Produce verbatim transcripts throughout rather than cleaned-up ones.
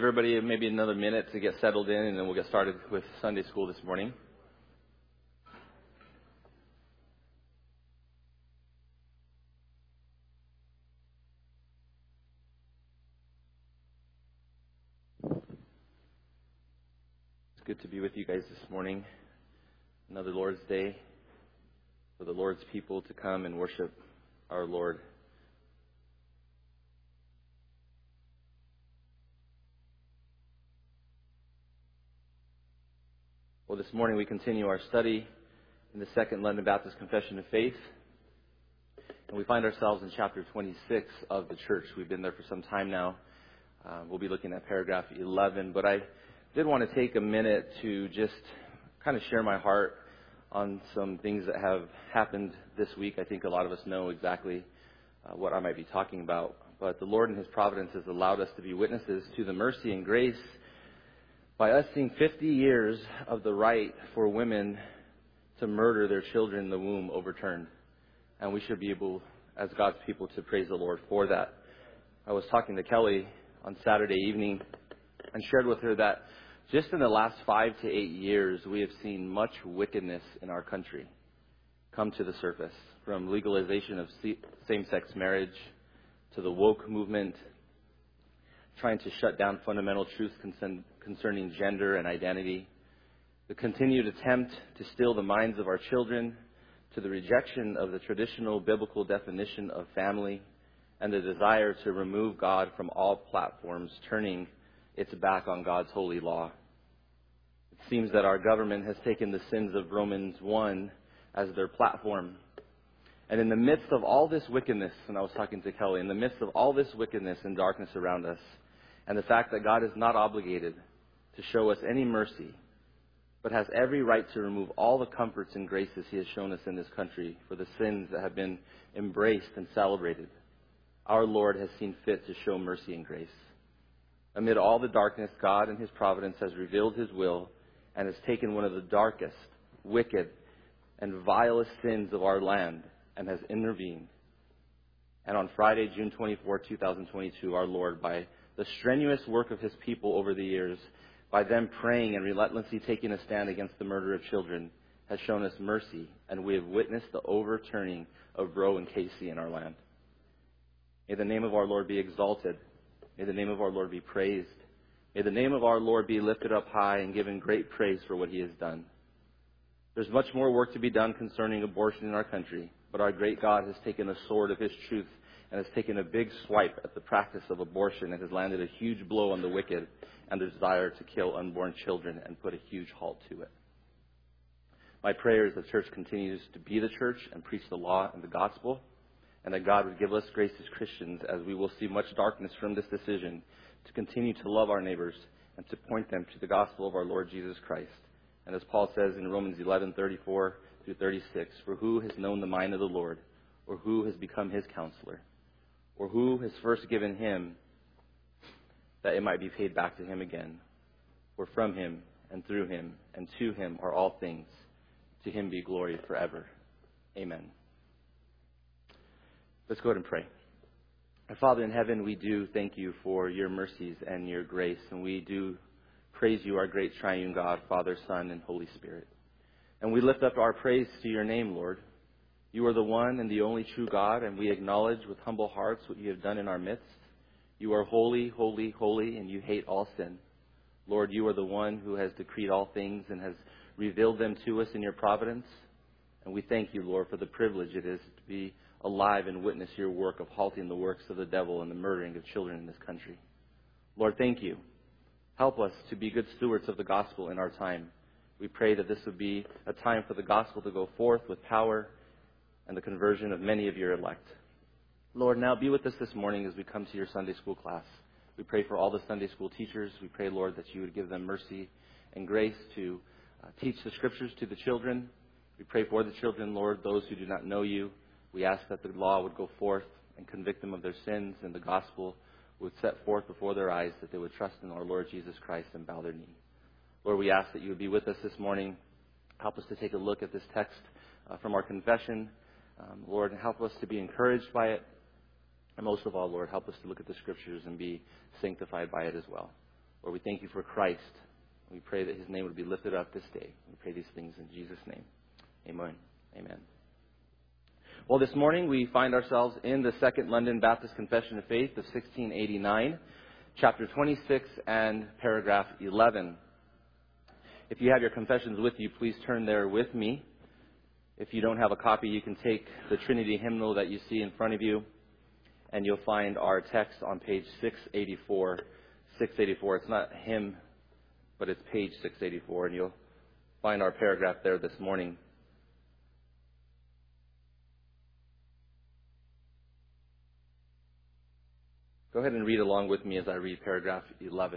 give everybody maybe another minute to get settled in, and then we'll get started with Sunday school this morning. It's good to be with you guys this morning. Another Lord's Day for the Lord's people to come and worship our Lord. Well, this morning we continue our study in the Second London Baptist Confession of Faith. And we find ourselves in chapter twenty-six of the church. We've been there for some time now. Uh, we'll be looking at paragraph eleven. But I did want to take a minute to just kind of share my heart on some things that have happened this week. I think a lot of us know exactly uh, what I might be talking about. But the Lord in His providence has allowed us to be witnesses to the mercy and grace by us seeing fifty years of the right for women to murder their children in the womb overturned. And we should be able, as God's people, to praise the Lord for that. I was talking to Kelly on Saturday evening and shared with her that just in the last five to eight years, we have seen much wickedness in our country come to the surface, from legalization of same-sex marriage to the woke movement, trying to shut down fundamental truths concerning gender and identity, the continued attempt to steal the minds of our children, to the rejection of the traditional biblical definition of family, and the desire to remove God from all platforms, turning its back on God's holy law. It seems that our government has taken the sins of Romans one as their platform. And in the midst of all this wickedness, and I was talking to Kelly, in the midst of all this wickedness and darkness around us, and the fact that God is not obligated to show us any mercy, but has every right to remove all the comforts and graces He has shown us in this country for the sins that have been embraced and celebrated, our Lord has seen fit to show mercy and grace. Amid all the darkness, God in His providence has revealed His will and has taken one of the darkest, wicked, and vilest sins of our land and has intervened. And on Friday, June twenty-fourth, twenty twenty-two, our Lord, by the strenuous work of His people over the years, by them praying and relentlessly taking a stand against the murder of children, has shown us mercy, and we have witnessed the overturning of Roe and Casey in our land. May the name of our Lord be exalted. May the name of our Lord be praised. May the name of our Lord be lifted up high and given great praise for what He has done. There's much more work to be done concerning abortion in our country, but our great God has taken the sword of His truth and has taken a big swipe at the practice of abortion and has landed a huge blow on the wicked and the desire to kill unborn children and put a huge halt to it. My prayer is the church continues to be the church and preach the law and the gospel, and that God would give us grace as Christians, as we will see much darkness from this decision, to continue to love our neighbors and to point them to the gospel of our Lord Jesus Christ. And as Paul says in Romans eleven, thirty-four through thirty-six, for who has known the mind of the Lord, or who has become His counselor, or who has first given Him that it might be paid back to Him again? For from Him and through Him and to Him are all things. To Him be glory forever. Amen. Let's go ahead and pray. Our Father in heaven, we do thank You for Your mercies and Your grace, and we do praise You, our great triune God, Father, Son, and Holy Spirit. And we lift up our praise to Your name, Lord. You are the one and the only true God, and we acknowledge with humble hearts what You have done in our midst. You are holy, holy, holy, and You hate all sin. Lord, You are the one who has decreed all things and has revealed them to us in Your providence. And we thank You, Lord, for the privilege it is to be alive and witness Your work of halting the works of the devil and the murdering of children in this country. Lord, thank You. Help us to be good stewards of the gospel in our time. We pray that this would be a time for the gospel to go forth with power and the conversion of many of Your elect. Lord, now be with us this morning as we come to Your Sunday school class. We pray for all the Sunday school teachers. We pray, Lord, that You would give them mercy and grace to uh, teach the scriptures to the children. We pray for the children, Lord, those who do not know You. We ask that the law would go forth and convict them of their sins, and the gospel would set forth before their eyes, that they would trust in our Lord Jesus Christ and bow their knee. Lord, we ask that You would be with us this morning. Help us to take a look at this text uh, from our confession. Um, Lord, and help us to be encouraged by it. And most of all, Lord, help us to look at the scriptures and be sanctified by it as well. Lord, we thank you for Christ. We pray that his name would be lifted up this day. We pray these things in Jesus' name. Amen. Amen. Well, this morning we find ourselves in the Second London Baptist Confession of Faith of sixteen eighty-nine, chapter twenty-six and paragraph eleven. If you have your confessions with you, please turn there with me. If you don't have a copy, you can take the Trinity hymnal that you see in front of you, and you'll find our text on page six eighty-four. six eighty-four. It's not hymn, but it's page six eighty-four, and you'll find our paragraph there this morning. Go ahead and read along with me as I read paragraph eleven.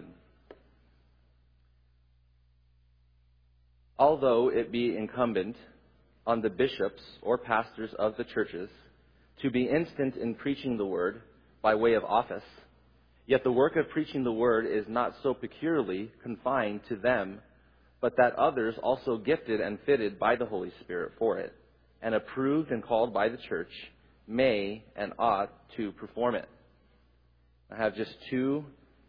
Although it be incumbent on the bishops or pastors of the churches to be instant in preaching the word by way of office, yet the work of preaching the word is not so peculiarly confined to them, but that others also gifted and fitted by the Holy Spirit for it, and approved and called by the church, may and ought to perform it. I have just two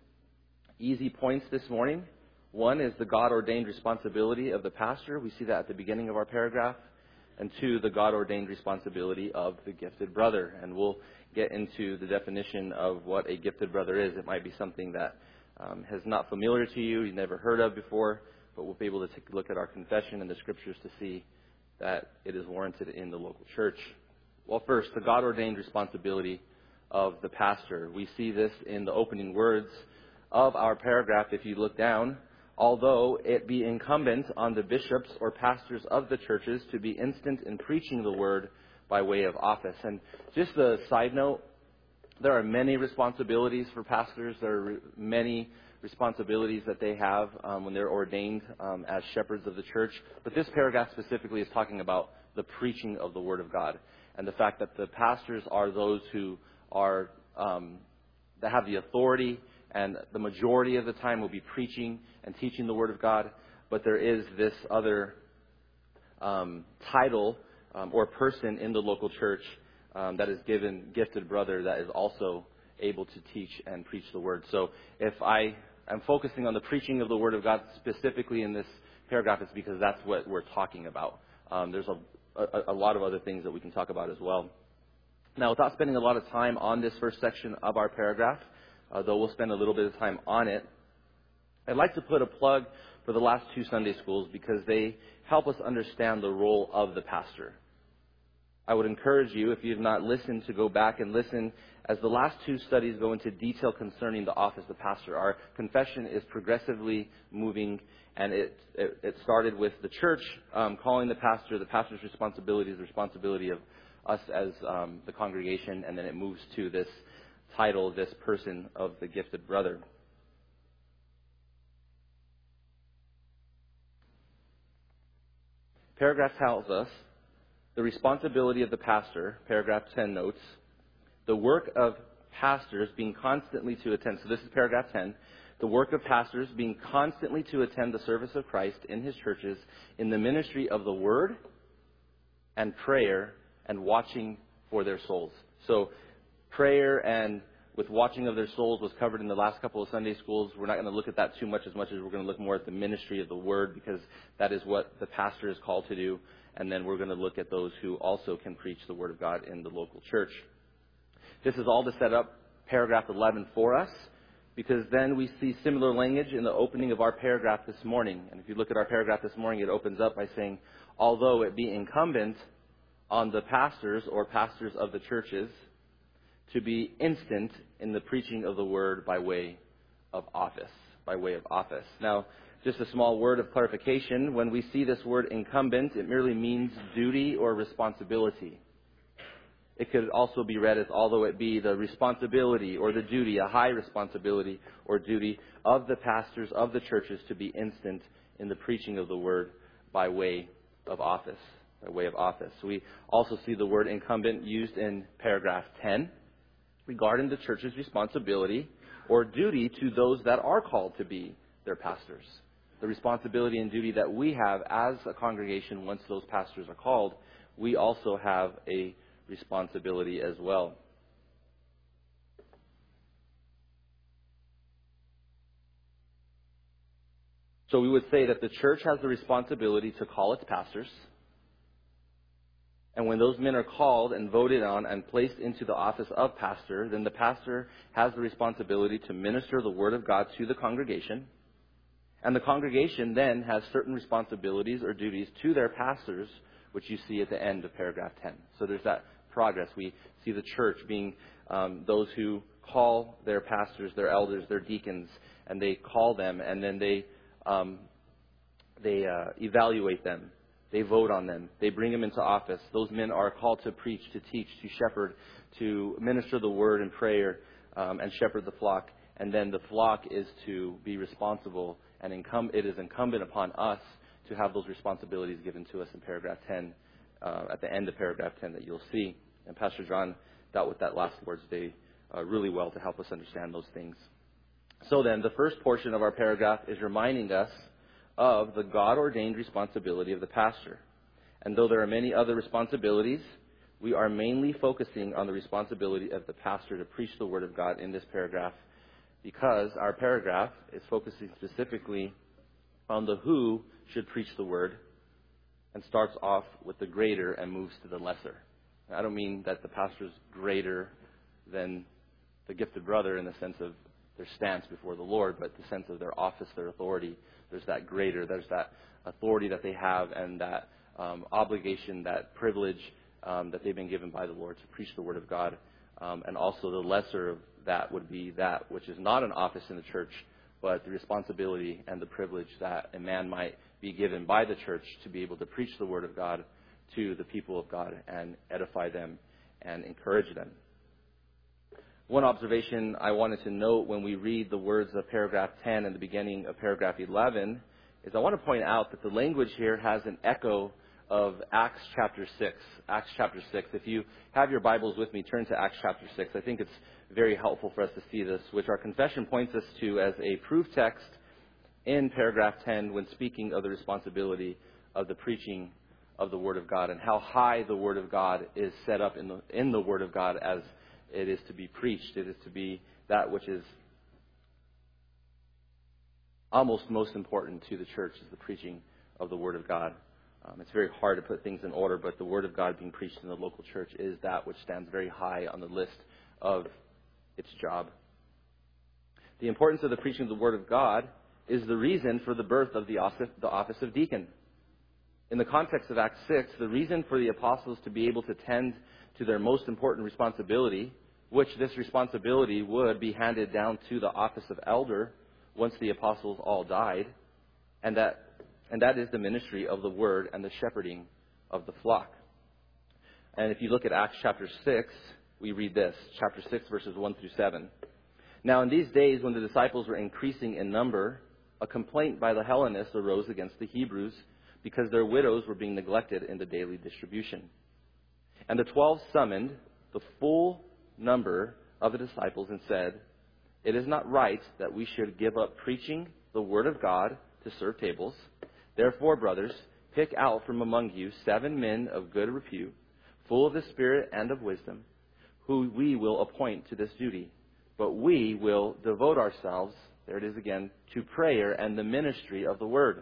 easy points this morning. One is the God-ordained responsibility of the pastor. We see that at the beginning of our paragraph. And two, the God-ordained responsibility of the gifted brother. And we'll get into the definition of what a gifted brother is. It might be something that um, is not familiar to you, you've never heard of before, but we'll be able to take a look at our confession and the scriptures to see that it is warranted in the local church. Well, first, the God-ordained responsibility of the pastor. We see this in the opening words of our paragraph if you look down. Although it be incumbent on the bishops or pastors of the churches to be instant in preaching the word by way of office. And just a side note, there are many responsibilities for pastors. There are many responsibilities that they have um, when they're ordained um, as shepherds of the church. But this paragraph specifically is talking about the preaching of the word of God and the fact that the pastors are those who are um, that have the authority, and the majority of the time will be preaching and teaching the Word of God. But there is this other um, title um, or person in the local church um, that is given gifted brother that is also able to teach and preach the Word. So if I am focusing on the preaching of the Word of God specifically in this paragraph, it's because that's what we're talking about. Um, there's a, a, a lot of other things that we can talk about as well. Now, without spending a lot of time on this first section of our paragraph, Uh, though we'll spend a little bit of time on it, I'd like to put a plug for the last two Sunday schools because they help us understand the role of the pastor. I would encourage you, if you have not listened, to go back and listen as the last two studies go into detail concerning the office of the pastor. Our confession is progressively moving, and it, it, it started with the church um, calling the pastor. The pastor's responsibility is the responsibility of us as um, the congregation, and then it moves to this title, this person of the gifted brother. Paragraph tells us the responsibility of the pastor, paragraph ten notes, the work of pastors being constantly to attend. So this is paragraph ten. The work of pastors being constantly to attend the service of Christ in his churches in the ministry of the word and prayer and watching for their souls. So prayer and with watching of their souls was covered in the last couple of Sunday schools. We're not going to look at that too much as much as we're going to look more at the ministry of the word, because that is what the pastor is called to do. And then we're going to look at those who also can preach the word of God in the local church. This is all to set up paragraph eleven for us, because then we see similar language in the opening of our paragraph this morning. And if you look at our paragraph this morning, it opens up by saying, although it be incumbent on the pastors or pastors of the churches to be instant in the preaching of the word by way of office, by way of office. Now, just a small word of clarification. When we see this word incumbent, it merely means duty or responsibility. It could also be read as although it be the responsibility or the duty, a high responsibility or duty of the pastors of the churches to be instant in the preaching of the word by way of office, by way of office. We also see the word incumbent used in paragraph ten. Regarding the church's responsibility or duty to those that are called to be their pastors. The responsibility and duty that we have as a congregation once those pastors are called, we also have a responsibility as well. So we would say that the church has the responsibility to call its pastors. And when those men are called and voted on and placed into the office of pastor, then the pastor has the responsibility to minister the word of God to the congregation. And the congregation then has certain responsibilities or duties to their pastors, which you see at the end of paragraph ten. So there's that progress. We see the church being um, those who call their pastors, their elders, their deacons, and they call them, and then they um, they uh, evaluate them. They vote on them. They bring them into office. Those men are called to preach, to teach, to shepherd, to minister the word and prayer, um, and shepherd the flock. And then the flock is to be responsible, and incum- it is incumbent upon us to have those responsibilities given to us in paragraph ten, uh, at the end of paragraph ten that you'll see. And Pastor John dealt with that last Lord's Day uh, really well to help us understand those things. So then, the first portion of our paragraph is reminding us of the God-ordained responsibility of the pastor. And though there are many other responsibilities, we are mainly focusing on the responsibility of the pastor to preach the Word of God in this paragraph, because our paragraph is focusing specifically on the who should preach the Word, and starts off with the greater and moves to the lesser. I don't mean that the pastor is greater than the gifted brother in the sense of their stance before the Lord, but the sense of their office, their authority. There's that greater, there's that authority that they have, and that um, obligation, that privilege um, that they've been given by the Lord to preach the Word of God. Um, and also the lesser of that would be that which is not an office in the church, but the responsibility and the privilege that a man might be given by the church to be able to preach the Word of God to the people of God and edify them and encourage them. One observation I wanted to note when we read the words of paragraph ten and the beginning of paragraph eleven is I want to point out that the language here has an echo of Acts chapter six. Acts chapter six. If you have your Bibles with me, turn to Acts chapter six. I think it's very helpful for us to see this, which our confession points us to as a proof text in paragraph ten when speaking of the responsibility of the preaching of the Word of God and how high the Word of God is set up in the in the Word of God as it is to be preached. It is to be that which is almost most important to the church, is the preaching of the Word of God. Um, it's very hard to put things in order, but the Word of God being preached in the local church is that which stands very high on the list of its job. The importance of the preaching of the Word of God is the reason for the birth of the office, the office of deacon. In the context of Acts six, the reason for the apostles to be able to tend to their most important responsibility, which this responsibility would be handed down to the office of elder once the apostles all died, and that and that is the ministry of the word and the shepherding of the flock. And if you look at Acts chapter six, we read this, chapter six, verses one through seven. Now in these days when the disciples were increasing in number, a complaint by the Hellenists arose against the Hebrews because their widows were being neglected in the daily distribution. And the twelve summoned the full number of the disciples and said, "It is not right that we should give up preaching the word of God to serve tables. Therefore, brothers, pick out from among you seven men of good repute, full of the Spirit and of wisdom, who we will appoint to this duty. But we will devote ourselves," there it is again, "to prayer and the ministry of the word."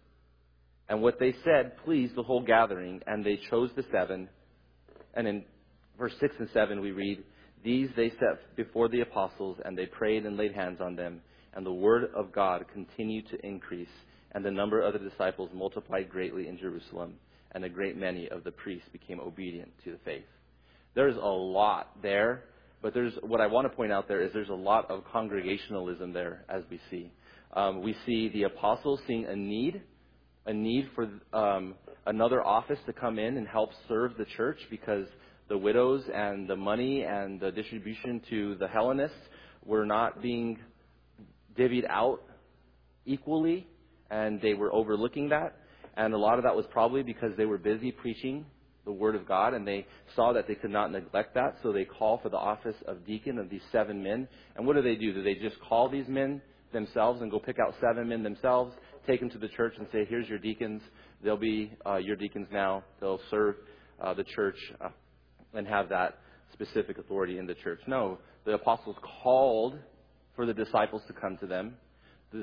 And what they said pleased the whole gathering, and they chose the seven. And in verse six and seven we read, "These they set before the apostles, and they prayed and laid hands on them. And the word of God continued to increase, and the number of the disciples multiplied greatly in Jerusalem, and a great many of the priests became obedient to the faith." There's a lot there, but there's what I want to point out there is there's a lot of congregationalism there, as we see. Um, we see the apostles seeing a need, a need for um, another office to come in and help serve the church, because the widows and the money and the distribution to the Hellenists were not being divvied out equally, and they were overlooking that. And a lot of that was probably because they were busy preaching the Word of God, and they saw that they could not neglect that, so they call for the office of deacon of these seven men. And what do they do? Do they just call these men themselves and go pick out seven men themselves, take them to the church and say, "Here's your deacons. They'll be uh, your deacons now. They'll serve uh, the church uh, and have that specific authority in the church"? No, the apostles called for the disciples to come to them. The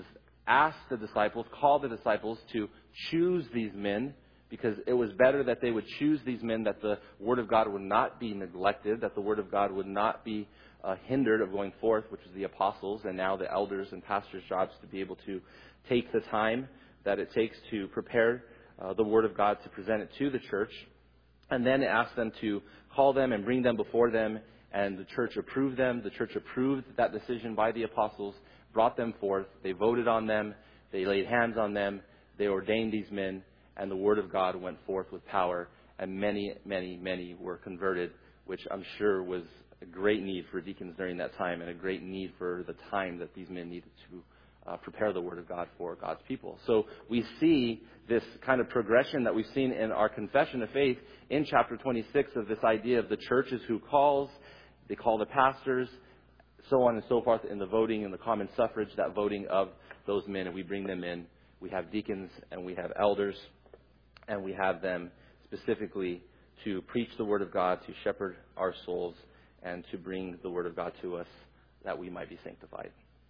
asked the disciples, called the disciples to choose these men, because it was better that they would choose these men, that the Word of God would not be neglected, that the Word of God would not be uh, hindered of going forth, which is the apostles, and now the elders and pastors' jobs to be able to take the time that it takes to prepare uh, the Word of God to present it to the church, and then ask them to call them and bring them before them, and the church approved them. The church approved that decision by the apostles, brought them forth, they voted on them, they laid hands on them, they ordained these men, and the Word of God went forth with power, and many, many, many were converted, which I'm sure was a great need for deacons during that time, and a great need for the time that these men needed to uh, prepare the Word of God for God's people. So we see this kind of progression that we've seen in our confession of faith in chapter twenty-six of this idea of the church is who calls, they call the pastors, so on and so forth in the voting and the common suffrage, that voting of those men, and we bring them in. We have deacons and we have elders, and we have them specifically to preach the Word of God, to shepherd our souls, and to bring the Word of God to us that we might be sanctified.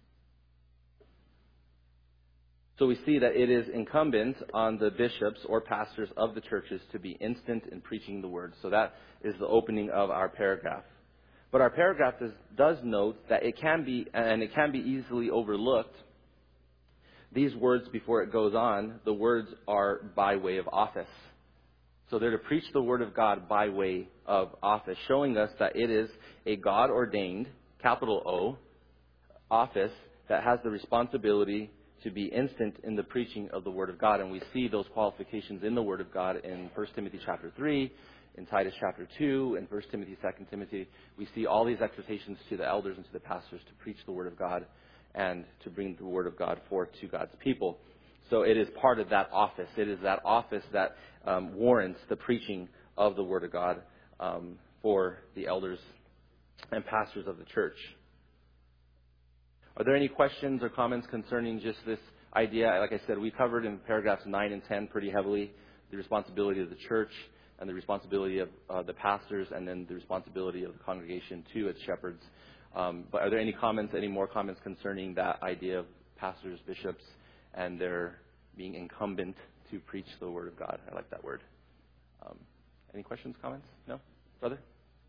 So we see that it is incumbent on the bishops or pastors of the churches to be instant in preaching the Word. So that is the opening of our paragraph. But our paragraph does, does note that it can be, and it can be easily overlooked, these words before it goes on, the words are by way of office. So they're to preach the Word of God by way of office, showing us that it is a God-ordained, capital O, office that has the responsibility to be instant in the preaching of the Word of God. And we see those qualifications in the Word of God in First Timothy chapter three, in Titus chapter two, in First Timothy, Second Timothy. We see all these exhortations to the elders and to the pastors to preach the Word of God and to bring the Word of God forth to God's people. So it is part of that office. It is that office that um, warrants the preaching of the Word of God um, for the elders and pastors of the church. Are there any questions or comments concerning just this idea? Like I said, we covered in paragraphs nine and ten pretty heavily the responsibility of the church and the responsibility of uh, the pastors, and then the responsibility of the congregation too as shepherds. Um, but are there any comments, any more comments concerning that idea of pastors, bishops, and their being incumbent to preach the Word of God? I like that word. Um, any questions, comments? No? Brother?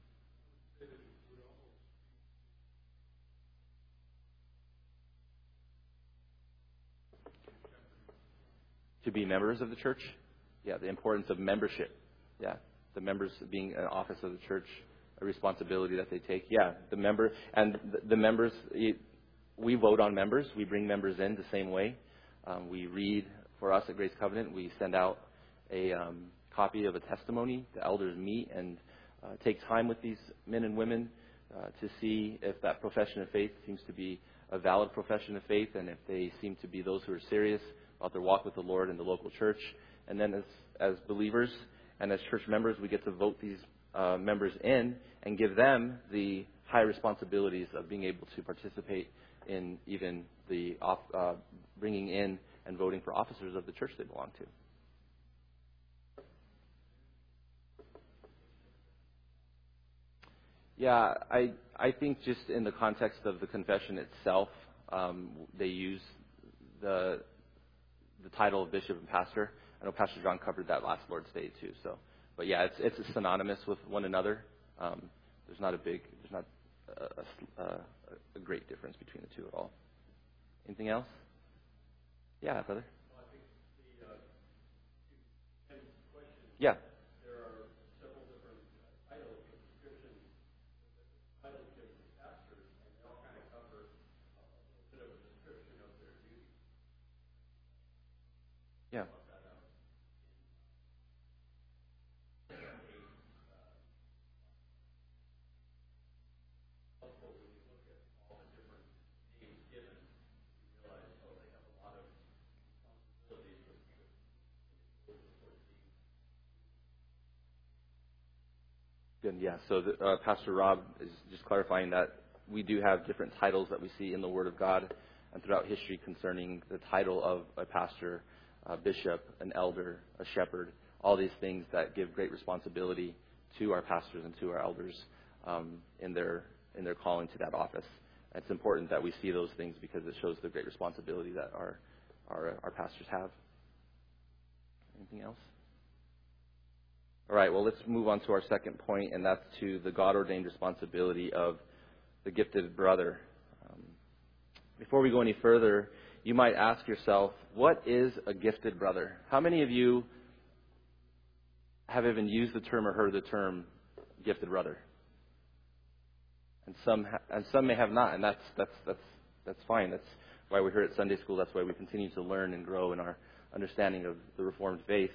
To be members of the church? Yeah, the importance of membership. Yeah, the members being an office of the church, a responsibility that they take. Yeah, the member, and the, the members, we vote on members. We bring members in the same way. Um, we read, for us at Grace Covenant, we send out a um, copy of a testimony. The elders meet and uh, take time with these men and women uh, to see if that profession of faith seems to be a valid profession of faith, and if they seem to be those who are serious about their walk with the Lord in the local church. And then as, as believers and as church members, we get to vote these uh, members in and give them the high responsibilities of being able to participate in even the off, uh, bringing in and voting for officers of the church they belong to. Yeah, I I think just in the context of the confession itself, um, they use the the title of bishop and pastor. I know Pastor John covered that last Lord's Day too. So, but yeah, it's it's synonymous with one another. Um, there's not a big, there's not a, a, a great difference between the two at all. Anything else? Yeah, brother. Well, I think the uh, question. Yeah. There are several different titles and descriptions. Titles given to pastors, and they all kind of cover a bit of a description of their duties. Yeah. Good. Yeah. So the, uh, Pastor Rob is just clarifying that we do have different titles that we see in the Word of God and throughout history concerning the title of a pastor, a bishop, an elder, a shepherd, all these things that give great responsibility to our pastors and to our elders um, in their in their calling to that office. It's important that we see those things because it shows the great responsibility that our our, our pastors have. Anything else? All right, well, let's move on to our second point, and that's to the God-ordained responsibility of the gifted brother. Um, before we go any further, you might ask yourself, what is a gifted brother? How many of you have even used the term or heard the term gifted brother? And some ha- and some may have not, and that's that's that's that's fine. That's why we're here at Sunday school. That's why we continue to learn and grow in our understanding of the Reformed faith.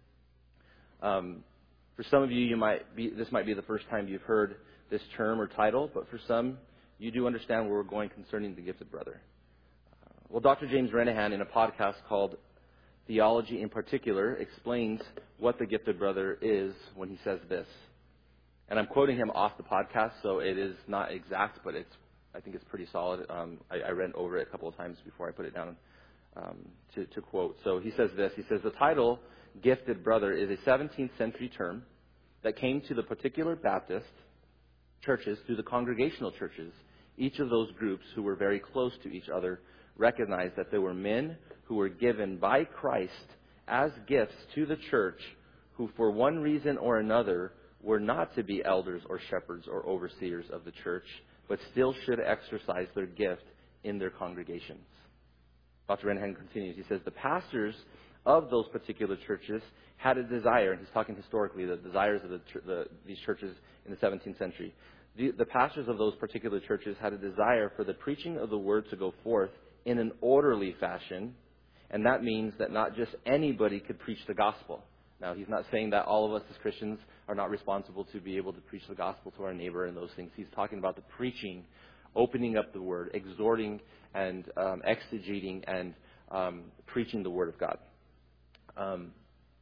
Um, for some of you, you might be this might be the first time you've heard this term or title, but for some, you do understand where we're going concerning the gifted brother. Uh, well, Doctor James Renihan, in a podcast called Theology in Particular, explains what the gifted brother is when he says this. And I'm quoting him off the podcast, so it is not exact, but it's I think it's pretty solid. Um, I, I read over it a couple of times before I put it down um, to, to quote. So he says this. He says, the title, gifted brother, is a seventeenth century term that came to the particular Baptist churches through the congregational churches. Each of those groups who were very close to each other recognized that there were men who were given by Christ as gifts to the church who, for one reason or another, were not to be elders or shepherds or overseers of the church, but still should exercise their gift in their congregations. Doctor Renihan continues. He says, the pastors of those particular churches had a desire, and he's talking historically, the desires of the, the, these churches in the seventeenth century. The, the pastors of those particular churches had a desire for the preaching of the word to go forth in an orderly fashion, and that means that not just anybody could preach the gospel. Now, he's not saying that all of us as Christians are not responsible to be able to preach the gospel to our neighbor and those things. He's talking about the preaching, opening up the word, exhorting and um, exegeting and um, preaching the word of God. Um,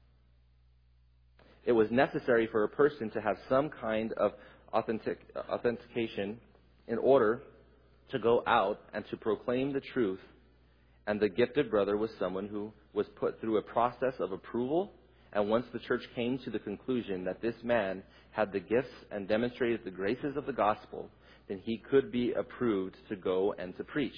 it was necessary for a person to have some kind of authentic, authentication in order to go out and to proclaim the truth. And the gifted brother was someone who was put through a process of approval. And once the church came to the conclusion that this man had the gifts and demonstrated the graces of the gospel, then he could be approved to go and to preach.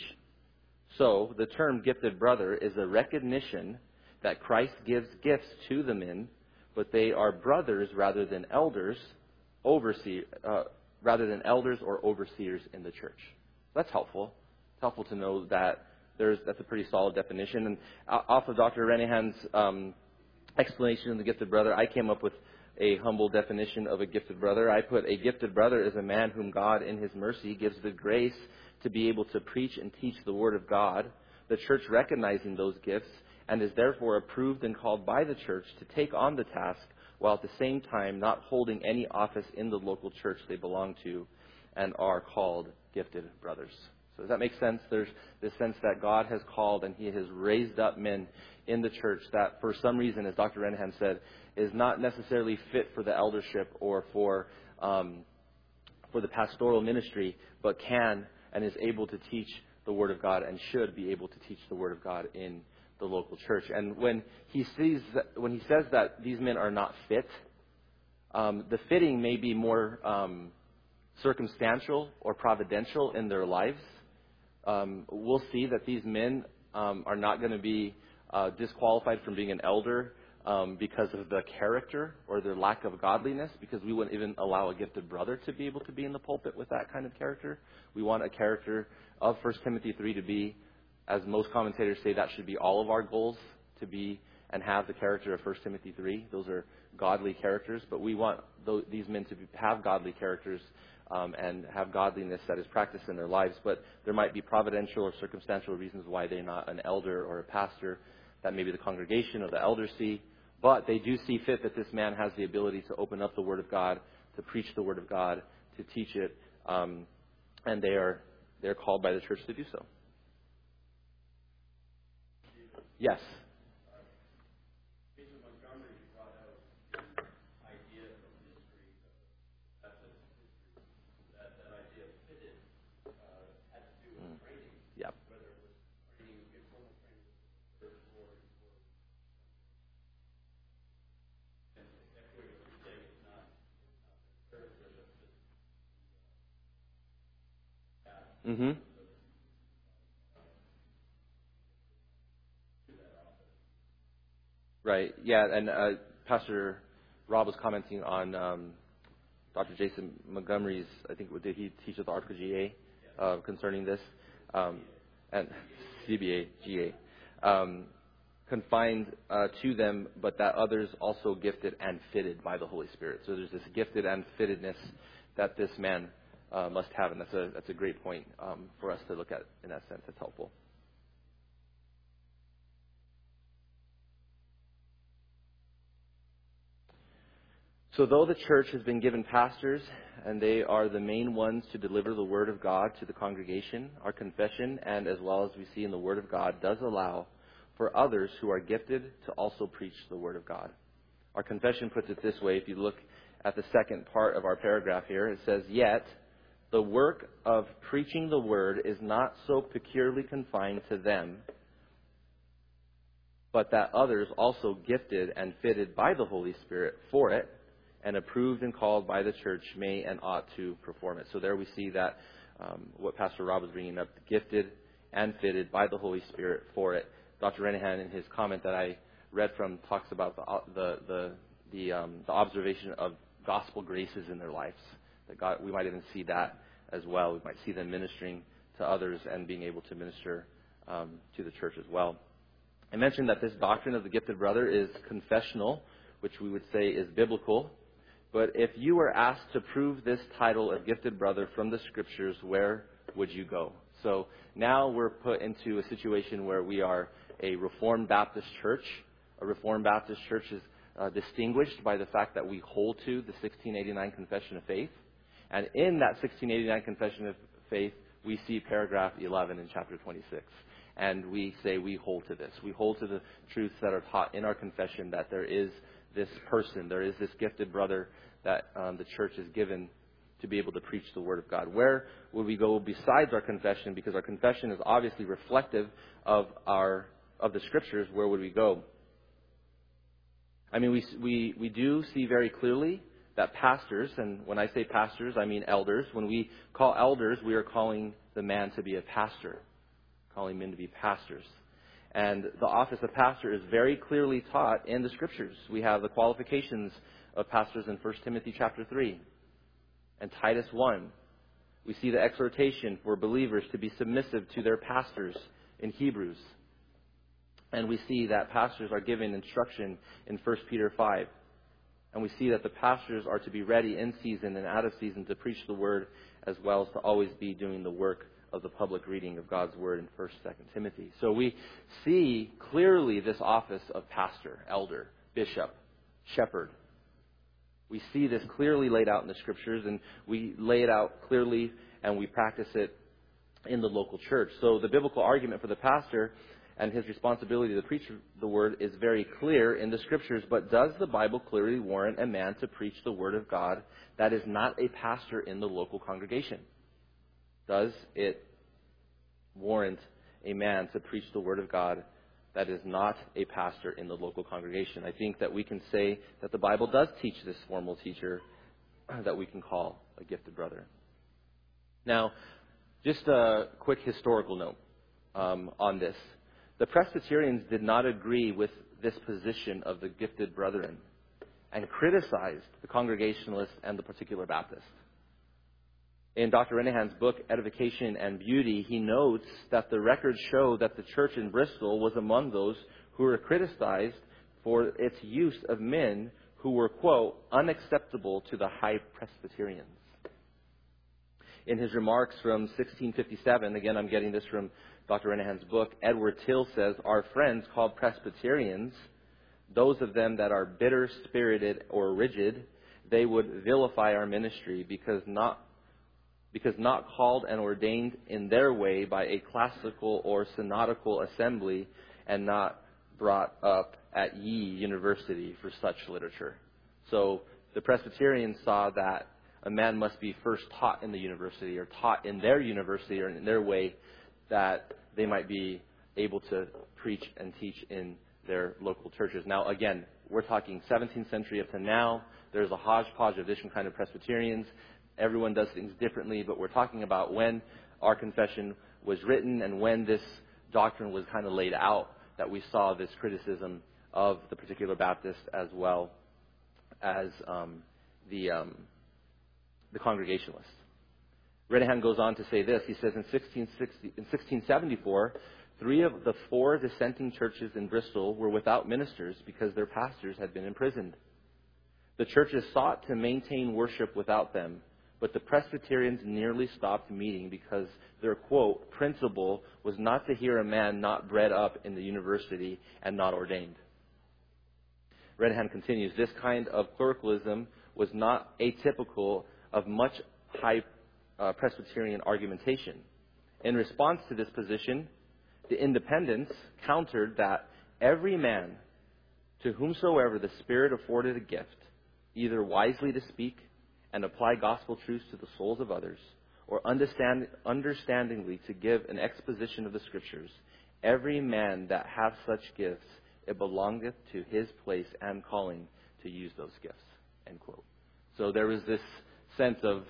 So the term gifted brother is a recognition that Christ gives gifts to the men, but they are brothers rather than elders, oversee, uh, rather than elders or overseers in the church. That's helpful. It's helpful to know that there's that's a pretty solid definition. And off of Doctor Renihan's um, explanation of the gifted brother, I came up with a humble definition of a gifted brother. I put a gifted brother is a man whom God in his mercy gives the grace to be able to preach and teach the word of God, the church recognizing those gifts, and is therefore approved and called by the church to take on the task, while at the same time not holding any office in the local church they belong to, and are called gifted brothers. So does that make sense? There's this sense that God has called and he has raised up men in the church that for some reason, as Doctor Renihan said, is not necessarily fit for the eldership or for um, for the pastoral ministry, but can and is able to teach the Word of God and should be able to teach the Word of God in the local church. And when he sees that, when he says that these men are not fit, um, the fitting may be more um, circumstantial or providential in their lives. Um, we'll see that these men um, are not going to be uh, disqualified from being an elder um, because of the character or their lack of godliness, because we wouldn't even allow a gifted brother to be able to be in the pulpit with that kind of character. We want a character of First Timothy three to be, as most commentators say, that should be all of our goals, to be and have the character of First Timothy three. Those are godly characters, but we want those, these men to be, have godly characters um, and have godliness that is practiced in their lives. But there might be providential or circumstantial reasons why they're not an elder or a pastor, that maybe the congregation or the elders see. But they do see fit that this man has the ability to open up the Word of God, to preach the Word of God, to teach it, um, and they are they're called by the church to do so. Yes. Mm-hmm. Right. Yeah, and uh, Pastor Rob was commenting on um, Doctor Jason Montgomery's, I think, did he teach at the R P G A uh, concerning this? Um, and C B A, G A. Um, confined uh, to them, but that others also gifted and fitted by the Holy Spirit. So there's this gifted and fittedness that this man uh, must have, and that's a that's a great point um, for us to look at in that sense. It's helpful. So though the church has been given pastors, and they are the main ones to deliver the Word of God to the congregation, our confession, and as well as we see in the Word of God, does allow for others who are gifted to also preach the Word of God. Our confession puts it this way. If you look at the second part of our paragraph here, it says, "Yet the work of preaching the Word is not so peculiarly confined to them, but that others also gifted and fitted by the Holy Spirit for it, and approved and called by the church may and ought to perform it." So there we see that um, what Pastor Rob was bringing up, gifted and fitted by the Holy Spirit for it. Doctor Renehan, in his comment that I read from, talks about the the the the, um, the observation of gospel graces in their lives. That God, we might even see that as well. We might see them ministering to others and being able to minister um, to the church as well. I mentioned that this doctrine of the gifted brother is confessional, which we would say is biblical. But if you were asked to prove this title of gifted brother from the Scriptures, where would you go? So now we're put into a situation where we are a Reformed Baptist church. A Reformed Baptist church is uh, distinguished by the fact that we hold to the sixteen eighty-nine Confession of Faith. And in that sixteen eighty-nine Confession of Faith, we see paragraph eleven in chapter twenty-six. And we say we hold to this. We hold to the truths that are taught in our confession, that there is this person, there is this gifted brother that um, the church is given to be able to preach the Word of God. Where would we go besides our confession? Because our confession is obviously reflective of our of the Scriptures. Where would we go? I mean, we we we do see very clearly that pastors, and when I say pastors, I mean elders. When we call elders, we are calling the man to be a pastor, calling men to be pastors. And the office of pastor is very clearly taught in the Scriptures. We have the qualifications of pastors in First Timothy chapter three and Titus one. We see the exhortation for believers to be submissive to their pastors in Hebrews. And we see that pastors are given instruction in First Peter five. And we see that the pastors are to be ready in season and out of season to preach the Word, as well as to always be doing the work of the public reading of God's Word in First, Second Timothy. So we see clearly this office of pastor, elder, bishop, shepherd. We see this clearly laid out in the Scriptures, and we lay it out clearly and we practice it in the local church. So the biblical argument for the pastor and his responsibility to preach the Word is very clear in the Scriptures. But does the Bible clearly warrant a man to preach the Word of God that is not a pastor in the local congregation? Does it warrant a man to preach the Word of God that is not a pastor in the local congregation? I think that we can say that the Bible does teach this formal teacher that we can call a gifted brother. Now, just a quick historical note um, on this. The Presbyterians did not agree with this position of the gifted brethren and criticized the Congregationalists and the Particular Baptist. In Doctor Renehan's book, Edification and Beauty, he notes that the records show that the church in Bristol was among those who were criticized for its use of men who were, quote, unacceptable to the high Presbyterians. In his remarks from sixteen fifty-seven, again, I'm getting this from Doctor Renehan's book, Edward Till says, our friends called Presbyterians, those of them that are bitter-spirited or rigid, they would vilify our ministry because not because not called and ordained in their way by a classical or synodical assembly, and not brought up at ye university for such literature. So the Presbyterians saw that a man must be first taught in the university, or taught in their university or in their way, that they might be able to preach and teach in their local churches. Now, again, we're talking seventeenth century up to now. There's a hodgepodge of different kind of Presbyterians. Everyone does things differently, but we're talking about when our confession was written and when this doctrine was kind of laid out, that we saw this criticism of the particular Baptist as well as um, the, um, the Congregationalists. Renahan goes on to say this. He says in, sixteen sixty, in sixteen seventy-four, three of the four dissenting churches in Bristol were without ministers because their pastors had been imprisoned. The churches sought to maintain worship without them, but the Presbyterians nearly stopped meeting because their, quote, principle was not to hear a man not bred up in the university and not ordained. Renahan continues, this kind of clericalism was not atypical of much high uh, Presbyterian argumentation. In response to this position, the independents countered that every man to whomsoever the Spirit afforded a gift, either wisely to speak and apply gospel truths to the souls of others, or understand, understandingly to give an exposition of the Scriptures, every man that hath such gifts, it belongeth to his place and calling to use those gifts. End quote. So there was this sense of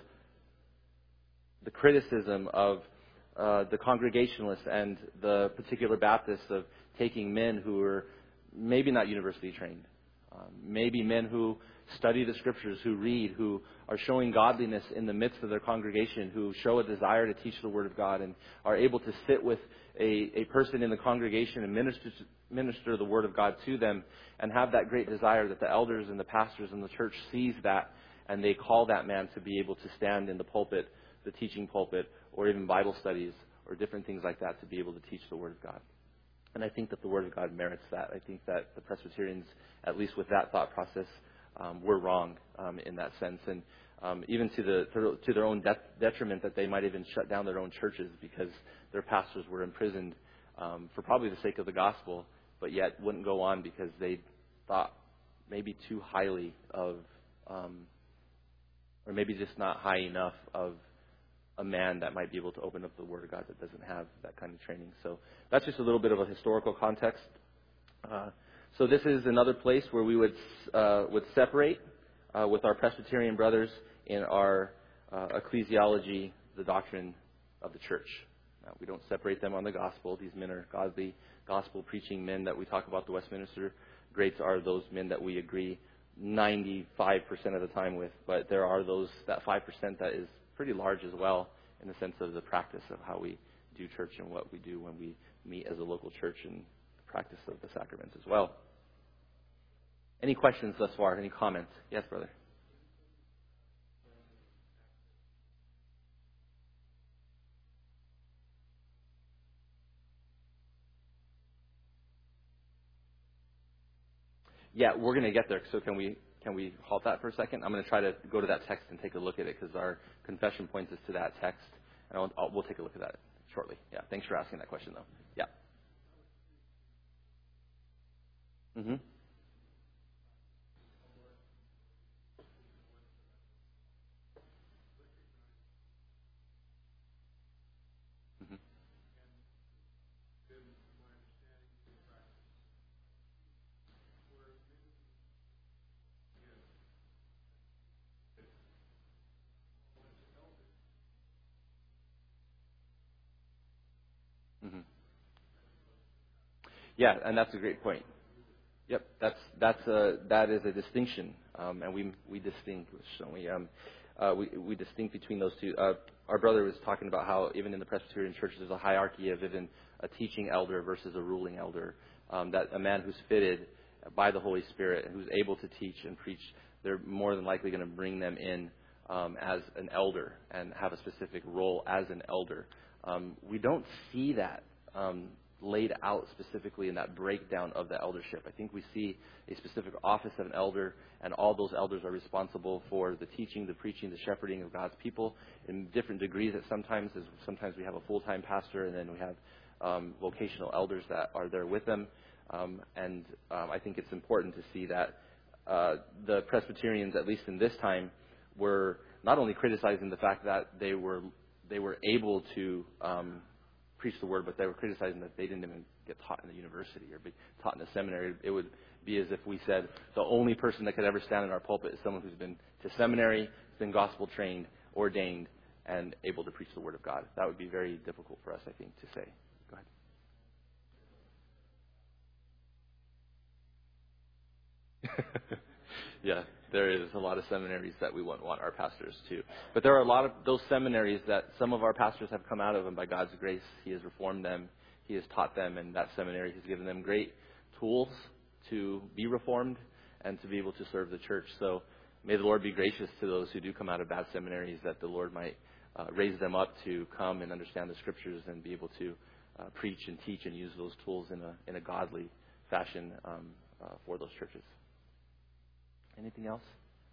the criticism of uh, the Congregationalists and the particular Baptists of taking men who were maybe not university trained, um, maybe men who study the Scriptures, who read, who are showing godliness in the midst of their congregation, who show a desire to teach the Word of God and are able to sit with a, a person in the congregation and minister, minister the Word of God to them and have that great desire that the elders and the pastors in the church sees that and they call that man to be able to stand in the pulpit, the teaching pulpit, or even Bible studies or different things like that to be able to teach the Word of God. And I think that the Word of God merits that. I think that the Presbyterians, at least with that thought process, um, were wrong um, in that sense. And um, even to the to, to their own det- detriment that they might even shut down their own churches because their pastors were imprisoned um, for probably the sake of the gospel, but yet wouldn't go on because they thought maybe too highly of, um, or maybe just not high enough of a man that might be able to open up the Word of God that doesn't have that kind of training. So that's just a little bit of a historical context. Uh, so this is another place where we would uh, would separate uh, with our Presbyterian brothers in our uh, ecclesiology, the doctrine of the church. Now, we don't separate them on the gospel. These men are godly, gospel-preaching men that we talk about. The Westminster greats are those men that we agree ninety-five percent of the time with. But there are those, that five percent that is pretty large as well in the sense of the practice of how we do church and what we do when we meet as a local church and the practice of the sacraments as well. Any questions thus far? Any comments? Yes, brother. Yeah, we're going to get there. So can we can we halt that for a second? I'm going to try to go to that text and take a look at it because our confession points us to that text, and I'll, I'll, we'll take a look at that shortly. Yeah, thanks for asking that question, though. Yeah. Mm-hmm. Mm-hmm. Mm-hmm. Yeah, and that's a great point. Yep, that's that's a that is a distinction, um, and we we distinguish, don't we? Um, uh, we we distinct between those two. Uh, our brother was talking about how even in the Presbyterian Church there's a hierarchy of even a teaching elder versus a ruling elder. Um, that a man who's fitted by the Holy Spirit and who's able to teach and preach, they're more than likely going to bring them in um, as an elder and have a specific role as an elder. Um, we don't see that Um, laid out specifically in that breakdown of the eldership. I think we see a specific office of an elder, and all those elders are responsible for the teaching, the preaching, the shepherding of God's people in different degrees. That sometimes is sometimes we have a full-time pastor, and then we have um, vocational elders that are there with them. Um, and um, I think it's important to see that uh, the Presbyterians, at least in this time, were not only criticizing the fact that they were they were able to um, preach the word, but they were criticizing that they didn't even get taught in the university or be taught in a seminary. It would be as if we said the only person that could ever stand in our pulpit is someone who's been to seminary, been gospel trained, ordained, and able to preach the word of God. That would be very difficult for us, I think, to say. Go ahead. Yeah, there is a lot of seminaries that we wouldn't want our pastors to. But there are a lot of those seminaries that some of our pastors have come out of, and by God's grace, He has reformed them. He has taught them, and that seminary has given them great tools to be reformed and to be able to serve the church. So may the Lord be gracious to those who do come out of bad seminaries, that the Lord might uh, raise them up to come and understand the Scriptures and be able to uh, preach and teach and use those tools in a in a godly fashion um, uh, for those churches. Anything else?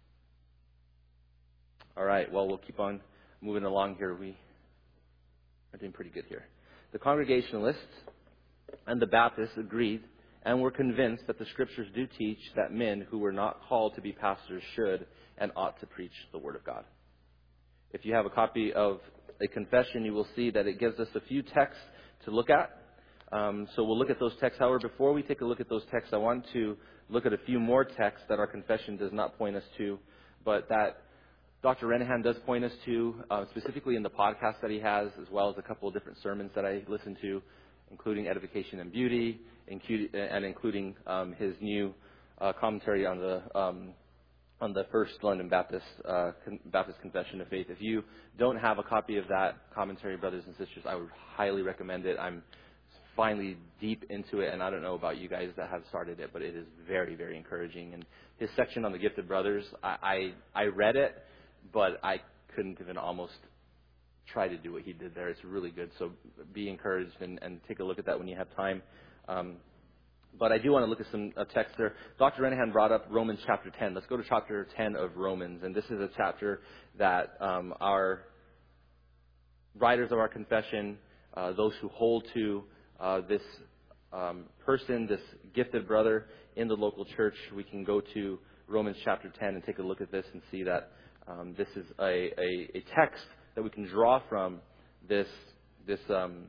All right. Well, we'll keep on moving along here. We are doing pretty good here. The Congregationalists and the Baptists agreed and were convinced that the Scriptures do teach that men who were not called to be pastors should and ought to preach the Word of God. If you have a copy of a confession, you will see that it gives us a few texts to look at. Um, so we'll look at those texts. However, before we take a look at those texts, I want to look at a few more texts that our confession does not point us to, but that Doctor Renahan does point us to, uh, specifically in the podcast that he has, as well as a couple of different sermons that I listen to, including Edification and Beauty, and including um, his new uh, commentary on the um, on the First London Baptist uh, Con- Baptist Confession of Faith. If you don't have a copy of that commentary, brothers and sisters, I would highly recommend it. I'm finally deep into it, and I don't know about you guys that have started it, but it is very, very encouraging. And his section on the gifted brothers, I, I, I read it, but I couldn't even almost try to do what he did there. It's really good. So be encouraged and, and take a look at that when you have time. Um, but I do want to look at some uh, text there. Doctor Renahan brought up Romans chapter ten. Let's go to chapter ten of Romans. And this is a chapter that um, our writers of our confession, uh, those who hold to uh, this um, person, this gifted brother in the local church, we can go to Romans chapter ten and take a look at this and see that um, this is a, a, a text that we can draw from this this um,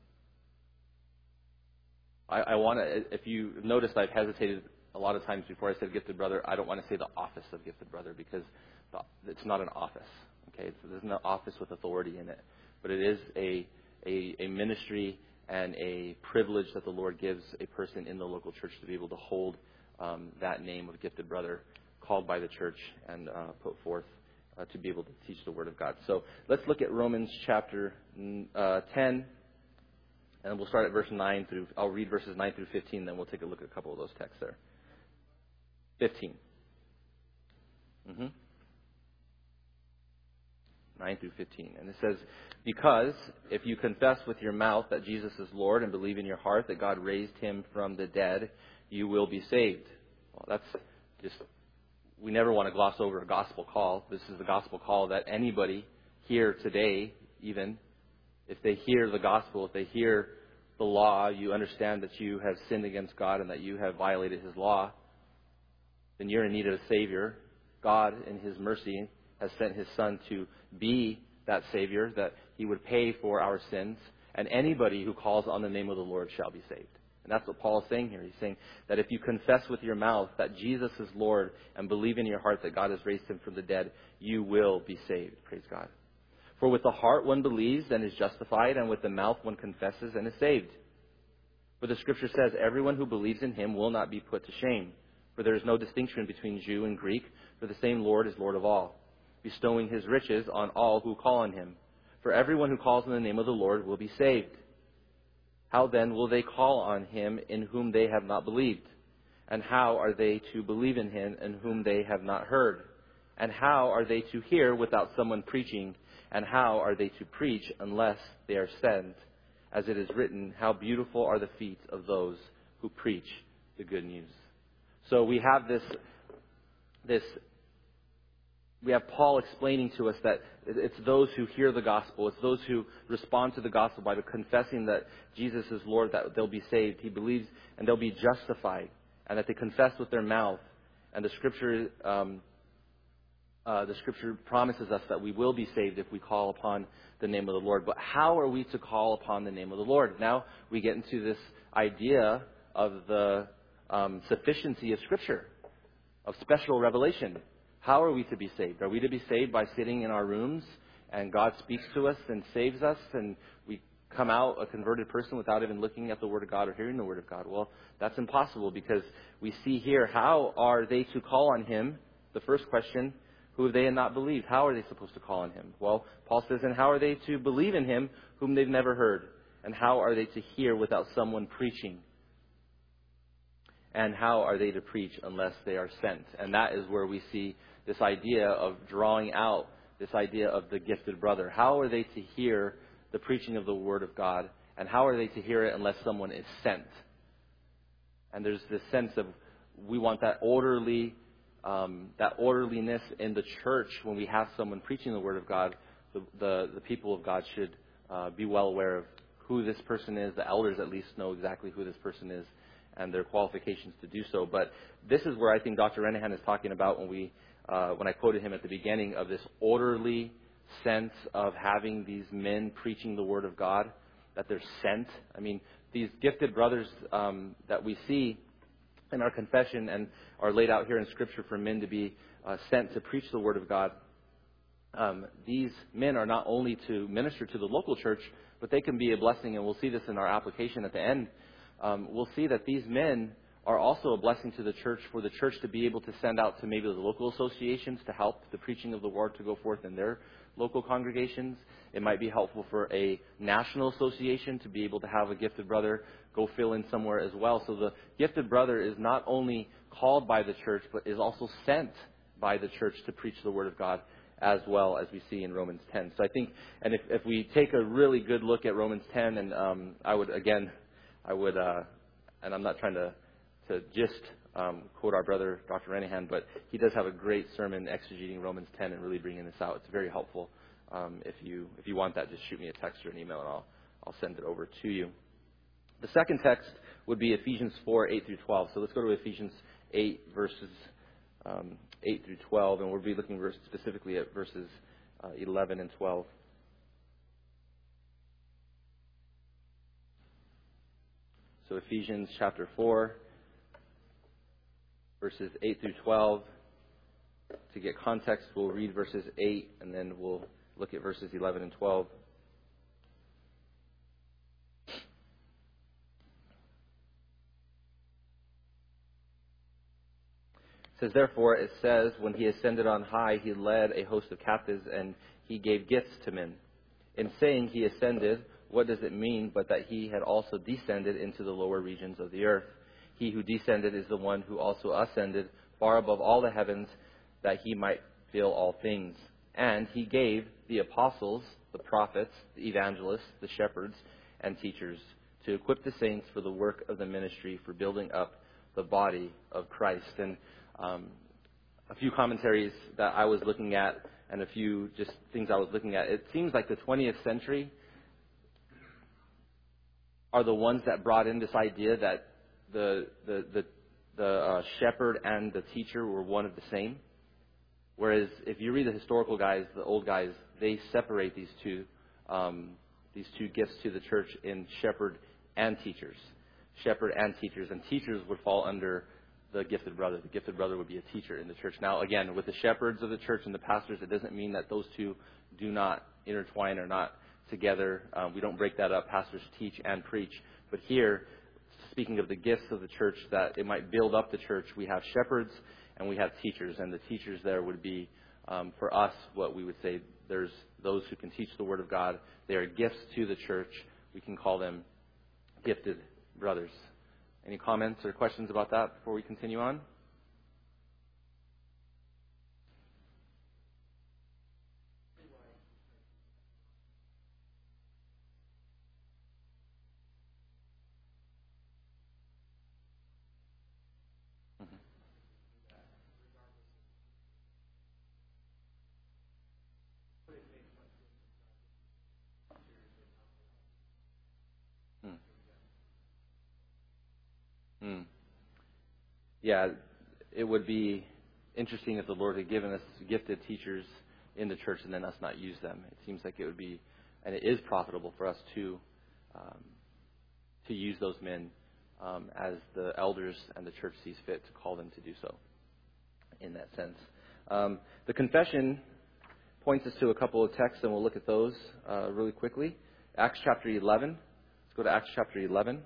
I, I want to, if you noticed, I've hesitated a lot of times before I said gifted brother. I don't want to say the office of gifted brother because the, it's not an office. Okay, it's, there's no office with authority in it, but it is a, a a ministry and a privilege that the Lord gives a person in the local church to be able to hold um, that name of gifted brother, called by the church and uh, put forth uh, to be able to teach the Word of God. So let's look at Romans chapter uh, ten. And we'll start at verse nine through, I'll read verses nine through fifteen, then we'll take a look at a couple of those texts there. fifteen. Mm-hmm. nine through fifteen. And it says, because if you confess with your mouth that Jesus is Lord and believe in your heart that God raised him from the dead, you will be saved. Well, that's just, we never want to gloss over a gospel call. This is the gospel call that anybody here today, even, if they hear the gospel, if they hear the law, you understand that you have sinned against God and that you have violated his law, then you're in need of a Savior. God, in his mercy, has sent his Son to be that Savior, that he would pay for our sins. And anybody who calls on the name of the Lord shall be saved. And that's what Paul is saying here. He's saying that if you confess with your mouth that Jesus is Lord and believe in your heart that God has raised him from the dead, you will be saved. Praise God. For with the heart one believes and is justified, and with the mouth one confesses and is saved. For the Scripture says, everyone who believes in him will not be put to shame. For there is no distinction between Jew and Greek, for the same Lord is Lord of all, bestowing his riches on all who call on him. For everyone who calls on the name of the Lord will be saved. How then will they call on him in whom they have not believed? And how are they to believe in him in whom they have not heard? And how are they to hear without someone preaching? And how are they to preach unless they are sent? As it is written, how beautiful are the feet of those who preach the good news. So we have this, this, we have Paul explaining to us that it's those who hear the gospel, it's those who respond to the gospel by confessing that Jesus is Lord, that they'll be saved. He believes and they'll be justified, and that they confess with their mouth. And the Scripture, um, Uh, the Scripture promises us that we will be saved if we call upon the name of the Lord. But how are we to call upon the name of the Lord? Now we get into this idea of the um, sufficiency of Scripture, of special revelation. How are we to be saved? Are we to be saved by sitting in our rooms and God speaks to us and saves us and we come out a converted person without even looking at the Word of God or hearing the Word of God? Well, that's impossible, because we see here, how are they to call on Him? The first question, who have they not believed? How are they supposed to call on Him? Well, Paul says, and how are they to believe in Him whom they've never heard? And how are they to hear without someone preaching? And how are they to preach unless they are sent? And that is where we see this idea of drawing out this idea of the gifted brother. How are they to hear the preaching of the Word of God? And how are they to hear it unless someone is sent? And there's this sense of, we want that orderly, um, that orderliness in the church. When we have someone preaching the Word of God, the, the, the people of God should uh, be well aware of who this person is. The elders at least know exactly who this person is and their qualifications to do so. But this is where I think Doctor Renehan is talking about when we, uh, when I quoted him at the beginning, of this orderly sense of having these men preaching the Word of God, that they're sent. I mean, these gifted brothers um, that we see in our confession and are laid out here in Scripture for men to be uh, sent to preach the Word of God. Um, these men are not only to minister to the local church, but they can be a blessing, and we'll see this in our application at the end. Um, we'll see that these men are also a blessing to the church, for the church to be able to send out to maybe the local associations to help the preaching of the Word to go forth in their local congregations. It might be helpful for a national association to be able to have a gifted brother go fill in somewhere as well. So the gifted brother is not only called by the church, but is also sent by the church to preach the Word of God, as well as we see in Romans ten. So I think, and if, if we take a really good look at Romans ten, and um, I would, again, I would, uh, and I'm not trying to, to just um, quote our brother, Doctor Renehan, but he does have a great sermon exegeting Romans ten and really bringing this out. It's very helpful. Um, if you if you want that, just shoot me a text or an email, and I'll I'll send it over to you. The second text would be Ephesians four, eight through twelve. So let's go to Ephesians eight, verses um, eight through twelve, and we'll be looking verse, specifically at verses uh, eleven and twelve. So Ephesians chapter four, verses eight through twelve. To get context, we'll read verses eight, and then we'll look at verses eleven and twelve. It says, therefore, it says, when he ascended on high, he led a host of captives, and he gave gifts to men. In saying he ascended, what does it mean but that he had also descended into the lower regions of the earth? He who descended is the one who also ascended far above all the heavens, that he might fill all things. And he gave the apostles, the prophets, the evangelists, the shepherds, and teachers to equip the saints for the work of the ministry, for building up the body of Christ. And um, a few commentaries that I was looking at, and a few just things I was looking at. It seems like the twentieth century are the ones that brought in this idea that the the the, the uh, shepherd and the teacher were one of the same. Whereas if you read the historical guys, the old guys, they separate these two um, these two gifts to the church in shepherd and teachers. Shepherd and teachers. And teachers would fall under the gifted brother. The gifted brother would be a teacher in the church. Now, again, with the shepherds of the church and the pastors, it doesn't mean that those two do not intertwine or not together. Um, we don't break that up. Pastors teach and preach. But here, speaking of the gifts of the church, that it might build up the church, we have shepherds and we have teachers. And the teachers there would be, um, for us, what we would say, there's those who can teach the Word of God. They are gifts to the church. We can call them gifted brothers. Any comments or questions about that before we continue on? Hmm. Hmm. Yeah, it would be interesting if the Lord had given us gifted teachers in the church and then us not use them. It seems like it would be, and it is profitable for us to um, to use those men um, as the elders and the church sees fit to call them to do so in that sense. Um, the confession points us to a couple of texts, and we'll look at those uh, really quickly. Acts chapter eleven. Let's go to Acts chapter eleven.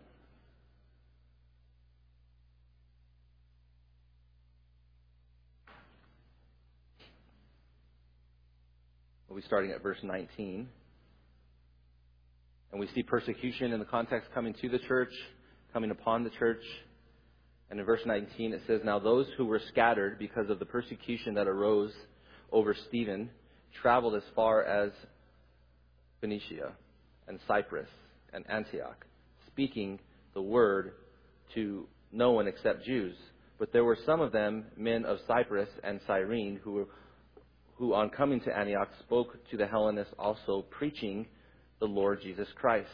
We'll be starting at verse nineteen. And we see persecution in the context coming to the church, coming upon the church. And in verse nineteen it says, "Now those who were scattered because of the persecution that arose over Stephen traveled as far as Phoenicia and Cyprus and Antioch, speaking the word to no one except Jews. But there were some of them, men of Cyprus and Cyrene, who were who on coming to Antioch spoke to the Hellenists also, preaching the Lord Jesus Christ.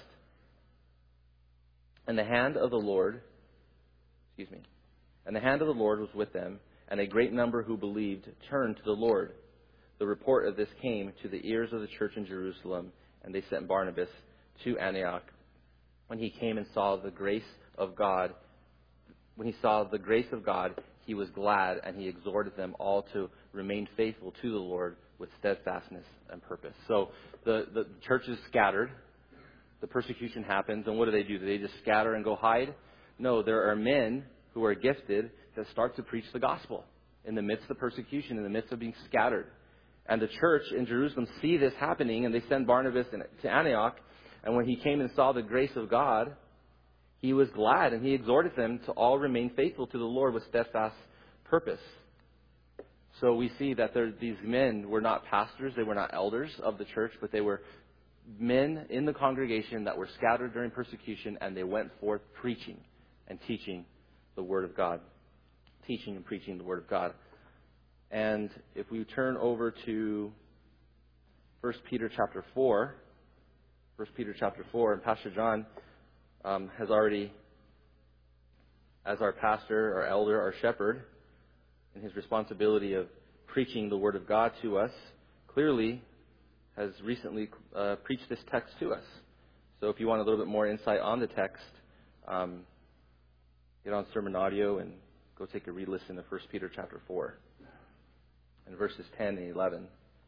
And the hand of the Lord, excuse me, and the hand of the Lord was with them, and a great number who believed turned to the Lord. The report of this came to the ears of the church in Jerusalem, and they sent Barnabas to Antioch. When he came and saw the grace of God, when he saw the grace of God, he was glad, and he exhorted them all to remain faithful to the Lord with steadfastness and purpose." So the, the church is scattered. The persecution happens, and what do they do? Do they just scatter and go hide? No, there are men who are gifted that start to preach the gospel in the midst of persecution, in the midst of being scattered. And the church in Jerusalem see this happening, and they send Barnabas to Antioch. And when he came and saw the grace of God, he was glad, and he exhorted them to all remain faithful to the Lord with steadfast purpose. So we see that there, these men were not pastors, they were not elders of the church, but they were men in the congregation that were scattered during persecution, and they went forth preaching and teaching the Word of God. Teaching and preaching the Word of God. And if we turn over to First Peter chapter four, First Peter chapter four, and Pastor John um, has already, as our pastor, our elder, our shepherd, in his responsibility of preaching the Word of God to us, clearly has recently uh, preached this text to us. So if you want a little bit more insight on the text, um, get on Sermon Audio and go take a re-listen to First Peter chapter four and verses ten and eleven.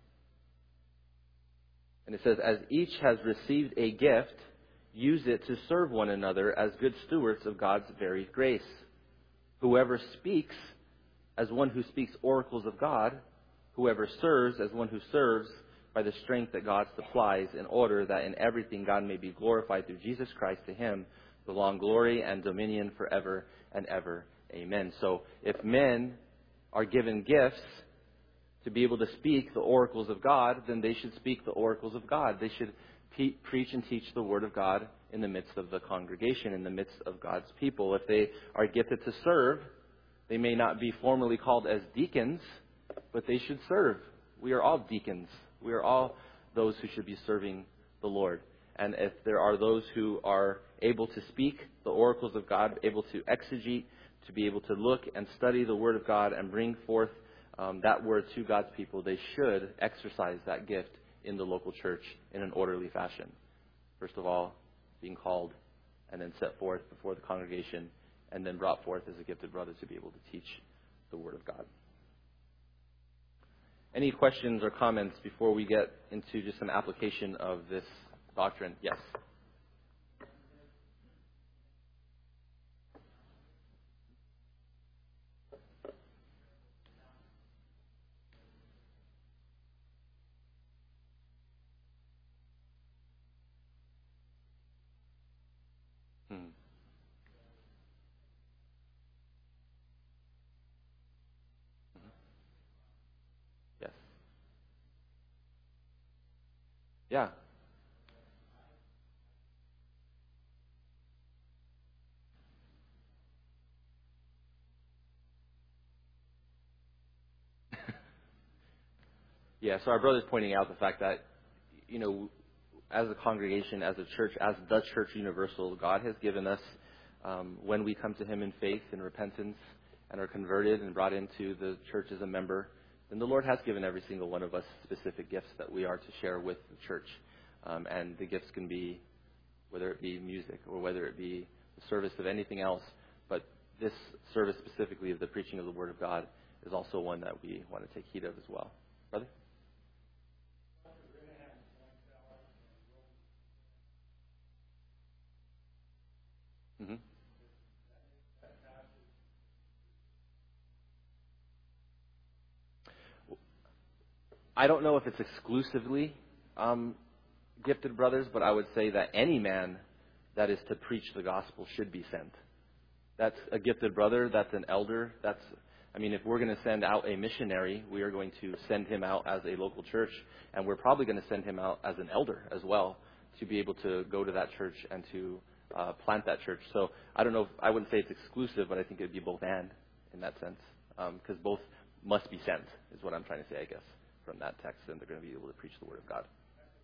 And it says, "As each has received a gift, use it to serve one another as good stewards of God's varied grace. Whoever speaks as one who speaks oracles of God, whoever serves as one who serves by the strength that God supplies, in order that in everything God may be glorified through Jesus Christ. To him belong glory and dominion forever and ever. Amen." So if men are given gifts to be able to speak the oracles of God, then they should speak the oracles of God. They should pe- preach and teach the Word of God in the midst of the congregation, in the midst of God's people. If they are gifted to serve, they may not be formally called as deacons, but they should serve. We are all deacons. We are all those who should be serving the Lord. And if there are those who are able to speak the oracles of God, able to exegete, to be able to look and study the Word of God and bring forth um, that Word to God's people, they should exercise that gift in the local church in an orderly fashion. First of all, being called and then set forth before the congregation and then brought forth as a gifted brother to be able to teach the Word of God. Any questions or comments before we get into just some application of this doctrine? Yes. Hmm. Yes. Yeah. Yeah, so our brother's pointing out the fact that, you know, as a congregation, as a church, as the church universal, God has given us, um, when we come to Him in faith and repentance and are converted and brought into the church as a member, then the Lord has given every single one of us specific gifts that we are to share with the church. Um, and the gifts can be, whether it be music or whether it be the service of anything else. But this service specifically of the preaching of the Word of God is also one that we want to take heed of as well. Brother? I don't know if it's exclusively um, gifted brothers, but I would say that any man that is to preach the gospel should be sent. That's a gifted brother. That's an elder. That's, I mean, if we're going to send out a missionary, we are going to send him out as a local church, and we're probably going to send him out as an elder as well to be able to go to that church and to uh, plant that church. So I don't know if, I wouldn't say it's exclusive, but I think it would be both and in that sense, because um, both must be sent is what I'm trying to say, I guess, from that text, and they're going to be able to preach the word of God.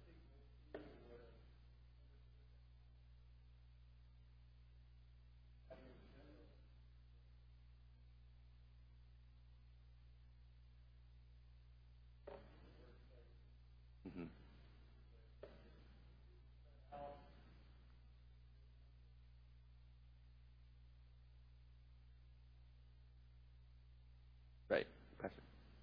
Mm-hmm. Right. Pastor.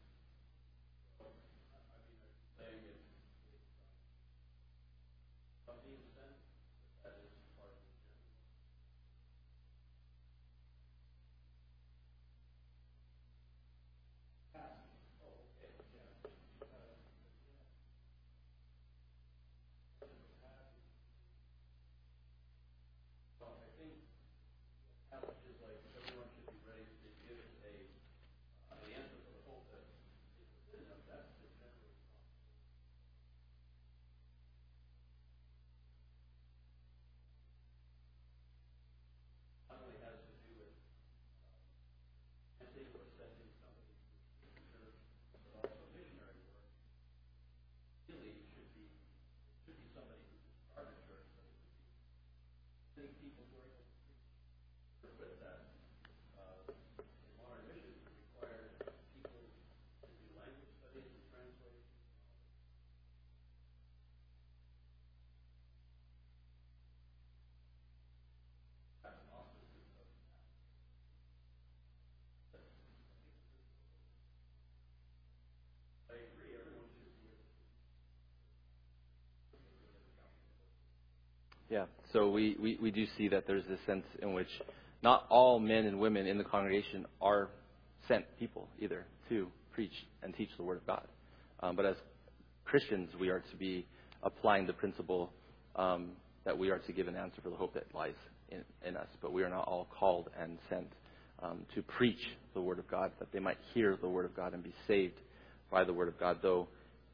Yeah, so we, we, we do see that there's this sense in which not all men and women in the congregation are sent people either to preach and teach the Word of God. Um, but as Christians, we are to be applying the principle um, that we are to give an answer for the hope that lies in, in us. But we are not all called and sent um, to preach the Word of God, that they might hear the Word of God and be saved by the Word of God. Though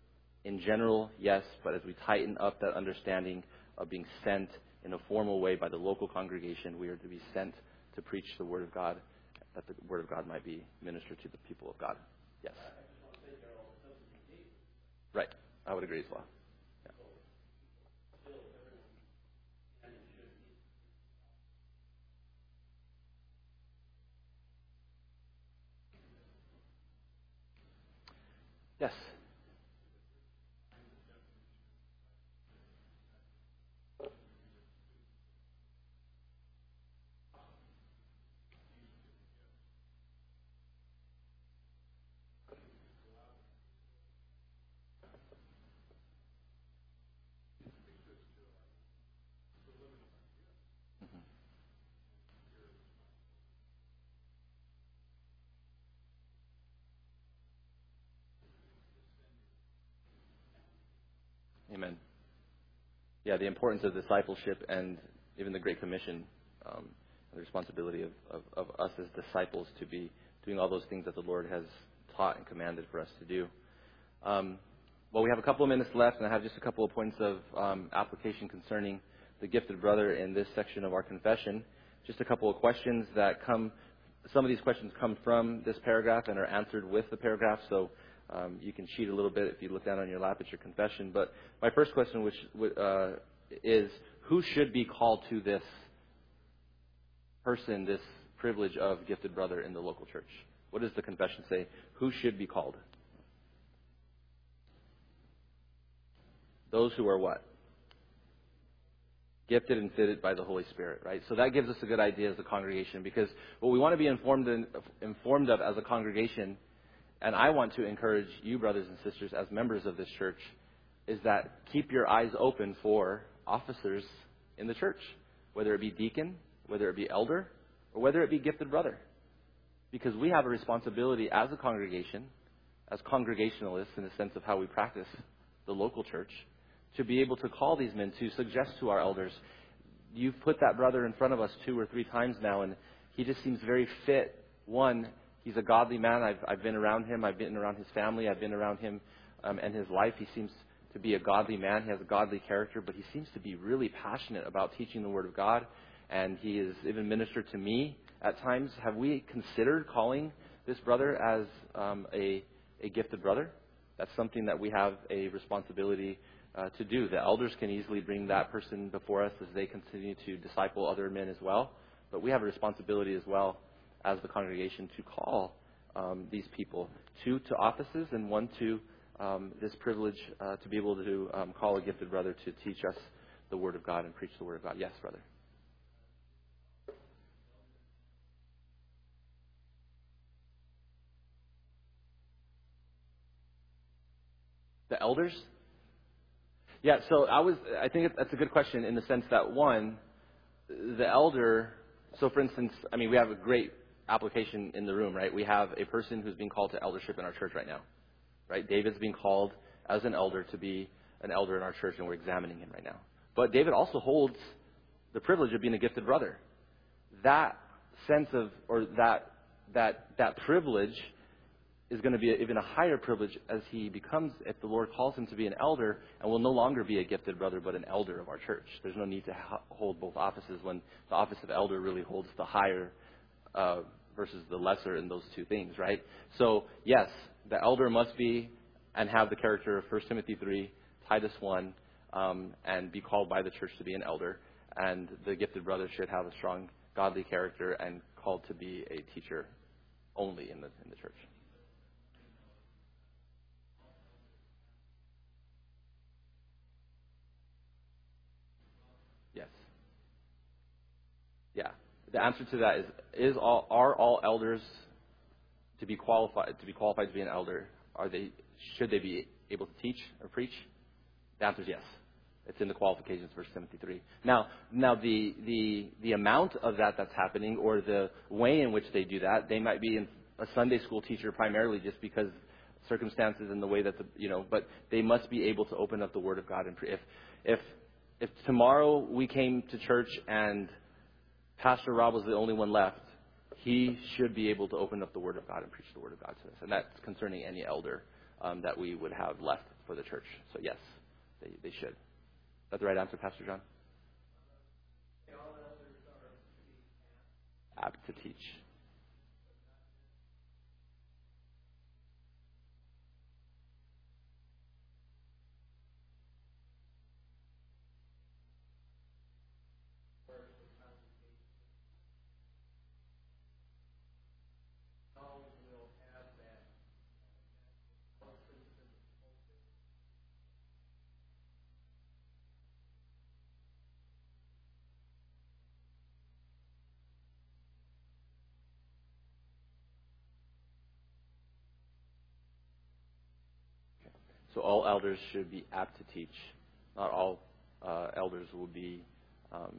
in general, yes, but as we tighten up that understanding of being sent in a formal way by the local congregation, we are to be sent to preach the Word of God, that the Word of God might be ministered to the people of God. Yes. Right. I would agree as well. Yeah. Yes. Amen. Yeah, the importance of discipleship and even the Great Commission, um, and the responsibility of, of, of us as disciples to be doing all those things that the Lord has taught and commanded for us to do. Um, well, we have a couple of minutes left, and I have just a couple of points of um, application concerning the gifted brother in this section of our confession. Just a couple of questions that come, some of these questions come from this paragraph and are answered with the paragraph, so um, you can cheat a little bit if you look down on your lap at your confession. But my first question which uh, is, who should be called to this person, this privilege of gifted brother in the local church? What does the confession say? Who should be called? Those who are what? Gifted and fitted by the Holy Spirit, right? So that gives us a good idea as a congregation, because what we want to be informed in, informed of as a congregation, and I want to encourage you, brothers and sisters, as members of this church, is that keep your eyes open for officers in the church, whether it be deacon, whether it be elder, or whether it be gifted brother. Because we have a responsibility as a congregation, as congregationalists in the sense of how we practice the local church, to be able to call these men, to suggest to our elders, you've put that brother in front of us two or three times now, and he just seems very fit. One, he's a godly man. I've, I've been around him. I've been around his family. I've been around him um, and his life. He seems to be a godly man. He has a godly character, but he seems to be really passionate about teaching the Word of God, and he has even ministered to me at times. Have we considered calling this brother as um, a, a gifted brother? That's something that we have a responsibility uh, to do. The elders can easily bring that person before us as they continue to disciple other men as well, but we have a responsibility as well as the congregation to call um, these people, two to offices and one to um, this privilege uh, to be able to um, call a gifted brother to teach us the Word of God and preach the Word of God. Yes, brother. The elders? Yeah, so I was, I think that's a good question in the sense that, one, the elder, so for instance, I mean, we have a great application in the room, right? We have a person who's being called to eldership in our church right now, right? David's being called as an elder to be an elder in our church, and we're examining him right now. But David also holds the privilege of being a gifted brother. That sense of, or that, that, that privilege is going to be even a higher privilege as he becomes, if the Lord calls him to be an elder, and will no longer be a gifted brother, but an elder of our church. There's no need to ha- hold both offices when the office of elder really holds the higher uh, versus the lesser in those two things, right? So, yes, the elder must be and have the character of First Timothy three, Titus one, um, and be called by the church to be an elder. And the gifted brother should have a strong godly character and called to be a teacher only in the in the church. Yes. Yeah. The answer to that is: is all are all elders to be qualified to be qualified to be an elder? Are they should they be able to teach or preach? The answer is yes. It's in the qualifications, First Timothy three. Now, now the the the amount of that that's happening, or the way in which they do that, they might be in a Sunday school teacher primarily, just because circumstances and the way that the you know. But they must be able to open up the Word of God and pre- if if if tomorrow we came to church and Pastor Rob was the only one left, he should be able to open up the Word of God and preach the Word of God to us. And that's concerning any elder um, that we would have left for the church. So yes, they, they should. Is that the right answer, Pastor John? Apt to teach. So all elders should be apt to teach. Not all uh, elders will be um,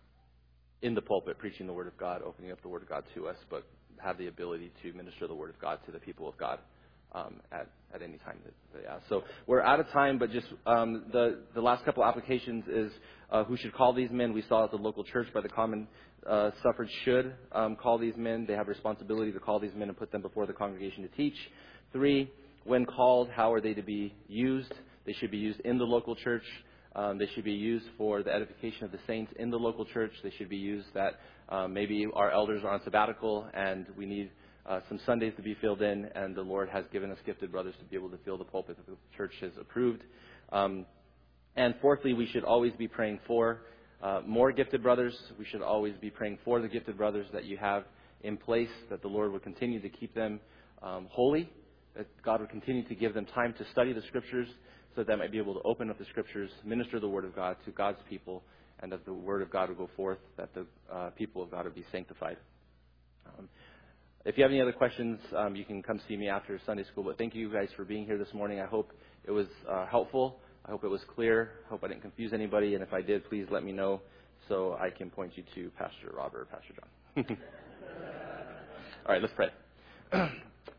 in the pulpit preaching the Word of God, opening up the Word of God to us, but have the ability to minister the Word of God to the people of God um, at, at any time that they ask. So we're out of time, but just um, the, the last couple applications is uh, who should call these men. We saw at the local church by the common uh, suffrage should um, call these men. They have responsibility to call these men and put them before the congregation to teach. Three, when called, how are they to be used? They should be used in the local church. Um, they should be used for the edification of the saints in the local church. They should be used that um, maybe our elders are on sabbatical and we need uh, some Sundays to be filled in, and the Lord has given us gifted brothers to be able to fill the pulpit that the church has approved. Um, and fourthly, we should always be praying for uh, more gifted brothers. We should always be praying for the gifted brothers that you have in place, that the Lord would continue to keep them um, holy, that God would continue to give them time to study the Scriptures so that they might be able to open up the Scriptures, minister the Word of God to God's people, and that the Word of God would go forth, that the uh, people of God would be sanctified. Um, if you have any other questions, um, you can come see me after Sunday school. But thank you guys for being here this morning. I hope it was uh, helpful. I hope it was clear. I hope I didn't confuse anybody. And if I did, please let me know so I can point you to Pastor Robert or Pastor John. All right, let's pray.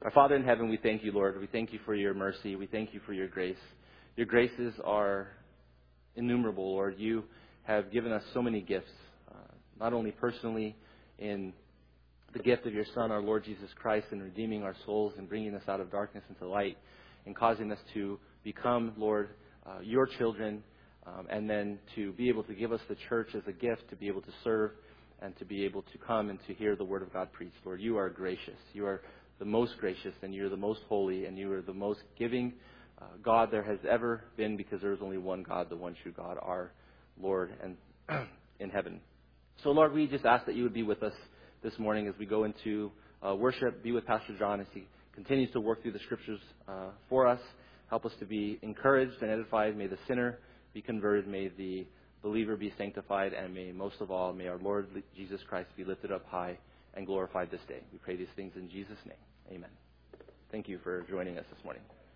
Our Father in heaven, we thank you, Lord. We thank you for your mercy. We thank you for your grace. Your graces are innumerable, Lord. You have given us so many gifts, uh, not only personally in the gift of your Son, our Lord Jesus Christ, in redeeming our souls and bringing us out of darkness into light and causing us to become, Lord, uh, your children, um, and then to be able to give us the church as a gift to be able to serve and to be able to come and to hear the word of God preached. Lord, you are gracious. You are the most gracious, and you're the most holy, and you are the most giving uh, God there has ever been, because there is only one God, the one true God, our Lord and in heaven. So, Lord, we just ask that you would be with us this morning as we go into uh, worship. Be with Pastor John as he continues to work through the scriptures uh, for us. Help us to be encouraged and edified. May the sinner be converted. May the believer be sanctified. And may, most of all, may our Lord Jesus Christ be lifted up high and glorified this day. We pray these things in Jesus' name. Amen. Thank you for joining us this morning.